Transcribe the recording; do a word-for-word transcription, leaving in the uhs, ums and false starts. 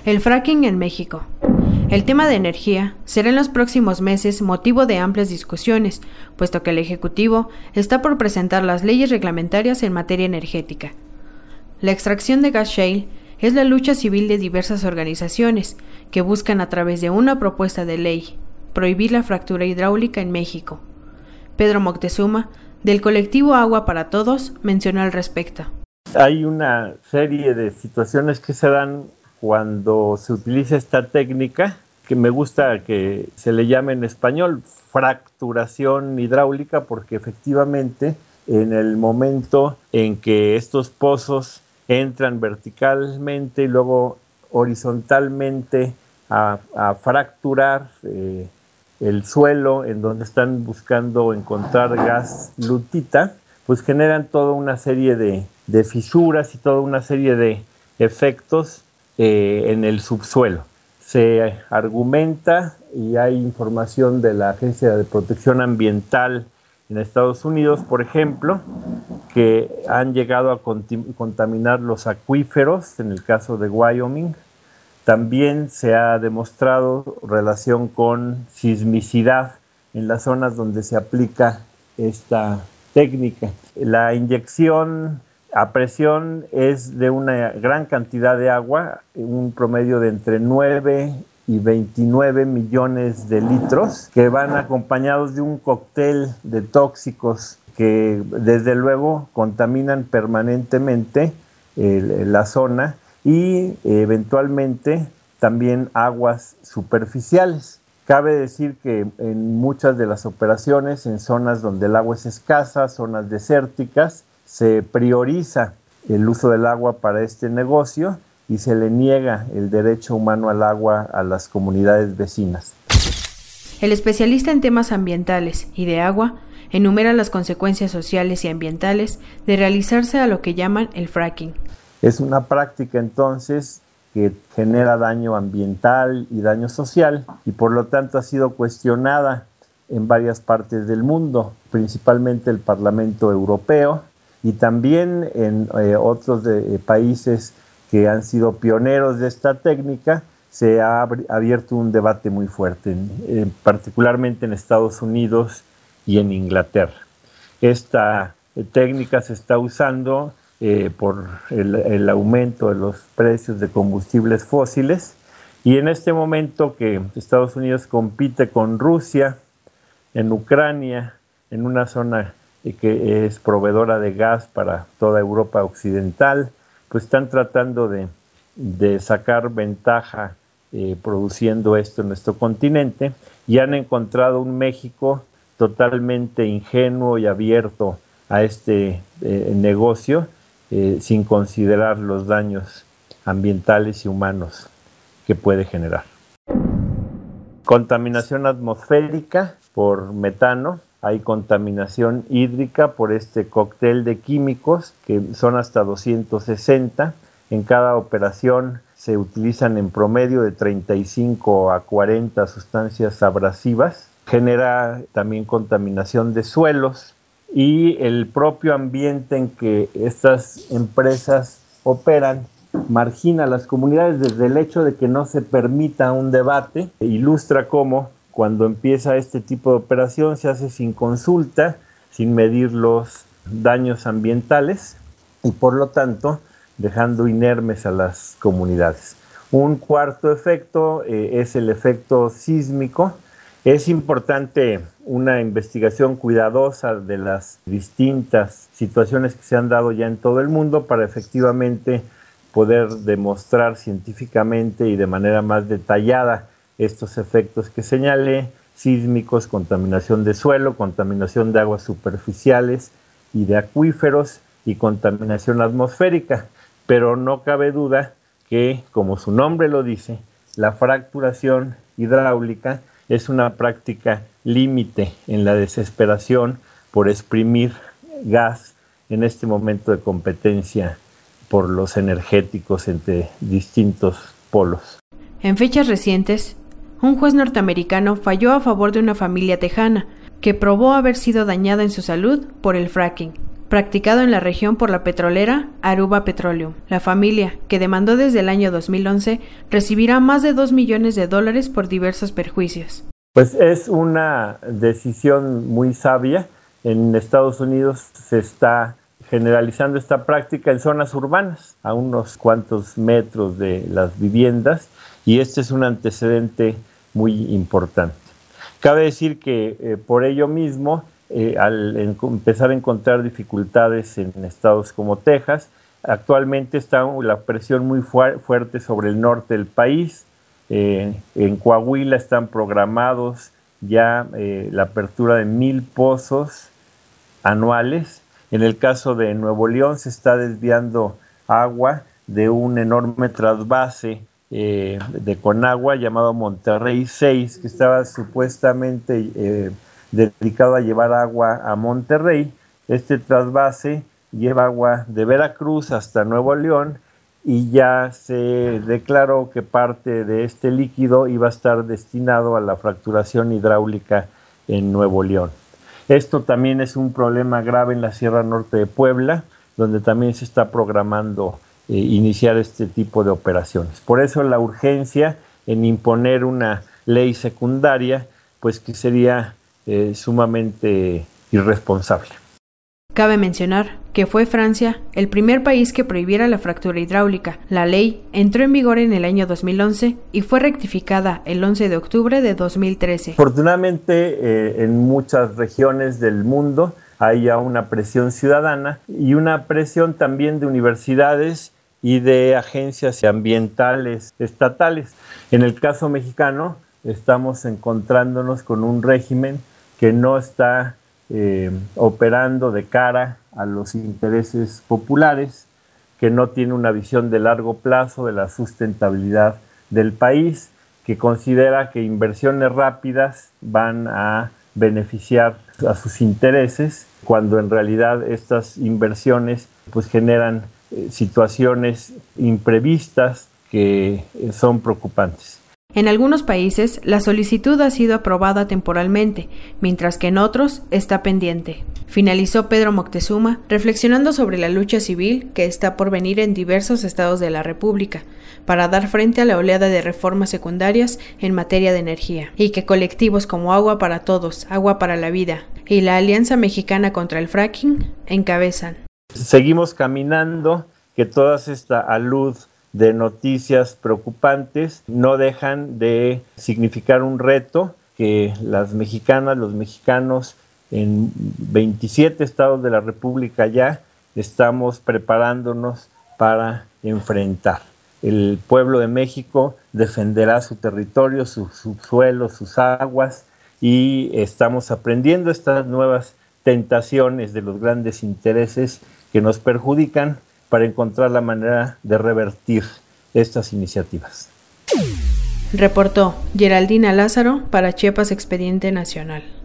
El fracking en México. El tema de energía será en los próximos meses motivo de amplias discusiones, puesto que el Ejecutivo está por presentar las leyes reglamentarias en materia energética. La extracción de gas shale es la lucha civil de diversas organizaciones que buscan a través de una propuesta de ley prohibir la fractura hidráulica en México. Pedro Moctezuma, del colectivo Agua para Todos, mencionó al respecto. Hay una serie de situaciones que se dan cuando se utiliza esta técnica, que me gusta que se le llame en español fracturación hidráulica, porque efectivamente en el momento en que estos pozos entran verticalmente y luego horizontalmente a, a fracturar eh, el suelo en donde están buscando encontrar gas lutita, pues generan toda una serie de, de fisuras y toda una serie de efectos eh, en el subsuelo. Se argumenta, y hay información de la Agencia de Protección Ambiental en Estados Unidos, por ejemplo, que han llegado a conti- contaminar los acuíferos, en el caso de Wyoming. También se ha demostrado relación con sismicidad en las zonas donde se aplica esta técnica. La inyección a presión es de una gran cantidad de agua, un promedio de entre nueve y veintinueve millones de litros, que van acompañados de un cóctel de tóxicos que desde luego contaminan permanentemente el, la zona y eventualmente también aguas superficiales. Cabe decir que en muchas de las operaciones, en zonas donde el agua es escasa, zonas desérticas, se prioriza el uso del agua para este negocio y se le niega el derecho humano al agua a las comunidades vecinas. El especialista en temas ambientales y de agua enumera las consecuencias sociales y ambientales de realizarse a lo que llaman el fracking. Es una práctica entonces que genera daño ambiental y daño social y por lo tanto ha sido cuestionada en varias partes del mundo, principalmente el Parlamento Europeo y también en eh, otros de, eh, países que han sido pioneros de esta técnica. Se ha abierto un debate muy fuerte, eh, particularmente en Estados Unidos y en Inglaterra. Esta eh, técnica se está usando eh, por el, el aumento de los precios de combustibles fósiles y en este momento que Estados Unidos compite con Rusia en Ucrania, en una zona que es proveedora de gas para toda Europa occidental, pues están tratando de, de sacar ventaja eh, produciendo esto en nuestro continente y han encontrado un México totalmente ingenuo y abierto a este eh, negocio eh, sin considerar los daños ambientales y humanos que puede generar. Contaminación atmosférica por metano. Hay contaminación hídrica por este cóctel de químicos que son hasta doscientos sesenta. En cada operación se utilizan en promedio de treinta y cinco a cuarenta sustancias abrasivas. Genera también contaminación de suelos y el propio ambiente en que estas empresas operan margina a las comunidades desde el hecho de que no se permita un debate. Ilustra cómo cuando empieza este tipo de operación se hace sin consulta, sin medir los daños ambientales y por lo tanto dejando inermes a las comunidades. Un cuarto efecto eh, es el efecto sísmico. Es importante una investigación cuidadosa de las distintas situaciones que se han dado ya en todo el mundo para efectivamente poder demostrar científicamente y de manera más detallada estos efectos que señalé, sísmicos, contaminación de suelo, contaminación de aguas superficiales y de acuíferos y contaminación atmosférica. Pero no cabe duda que, como su nombre lo dice, la fracturación hidráulica es una práctica límite en la desesperación por exprimir gas en este momento de competencia por los energéticos entre distintos polos. En fechas recientes, un juez norteamericano falló a favor de una familia tejana que probó haber sido dañada en su salud por el fracking, practicado en la región por la petrolera Aruba Petroleum. La familia, que demandó desde el año dos mil once, recibirá más de dos millones de dólares por diversos perjuicios. Pues es una decisión muy sabia. En Estados Unidos se está generalizando esta práctica en zonas urbanas, a unos cuantos metros de las viviendas, y este es un antecedente muy importante. Cabe decir que eh, por ello mismo, eh, al en, empezar a encontrar dificultades en estados como Texas, actualmente está la presión muy fu- fuerte sobre el norte del país. Eh, en Coahuila están programados ya eh, la apertura de mil pozos anuales. En el caso de Nuevo León se está desviando agua de un enorme trasvase eh, de Conagua llamado Monterrey seis, que estaba supuestamente eh, dedicado a llevar agua a Monterrey. Este trasvase lleva agua de Veracruz hasta Nuevo León y ya se declaró que parte de este líquido iba a estar destinado a la fracturación hidráulica en Nuevo León. Esto también es un problema grave en la Sierra Norte de Puebla, donde también se está programando eh, iniciar este tipo de operaciones. Por eso la urgencia en imponer una ley secundaria, pues que sería eh, sumamente irresponsable. Cabe mencionar que fue Francia el primer país que prohibiera la fractura hidráulica. La ley entró en vigor en el año dos mil once y fue rectificada el once de octubre de dos mil trece. Afortunadamente, eh, en muchas regiones del mundo hay ya una presión ciudadana y una presión también de universidades y de agencias ambientales estatales. En el caso mexicano, estamos encontrándonos con un régimen que no está Eh, operando de cara a los intereses populares, que no tiene una visión de largo plazo de la sustentabilidad del país, que considera que inversiones rápidas van a beneficiar a sus intereses, cuando en realidad estas inversiones pues generan eh, situaciones imprevistas que eh, son preocupantes. En algunos países, la solicitud ha sido aprobada temporalmente, mientras que en otros está pendiente. Finalizó Pedro Moctezuma reflexionando sobre la lucha civil que está por venir en diversos estados de la República para dar frente a la oleada de reformas secundarias en materia de energía, y que colectivos como Agua para Todos, Agua para la Vida y la Alianza Mexicana contra el Fracking encabezan. Seguimos caminando, que toda esta alud de noticias preocupantes no dejan de significar un reto que las mexicanas, los mexicanos en veintisiete estados de la República ya estamos preparándonos para enfrentar. El pueblo de México defenderá su territorio, su subsuelo, sus aguas, y estamos aprendiendo estas nuevas tentaciones de los grandes intereses que nos perjudican para encontrar la manera de revertir estas iniciativas. Reportó Geraldina Lázaro para Chiapas Expediente Nacional.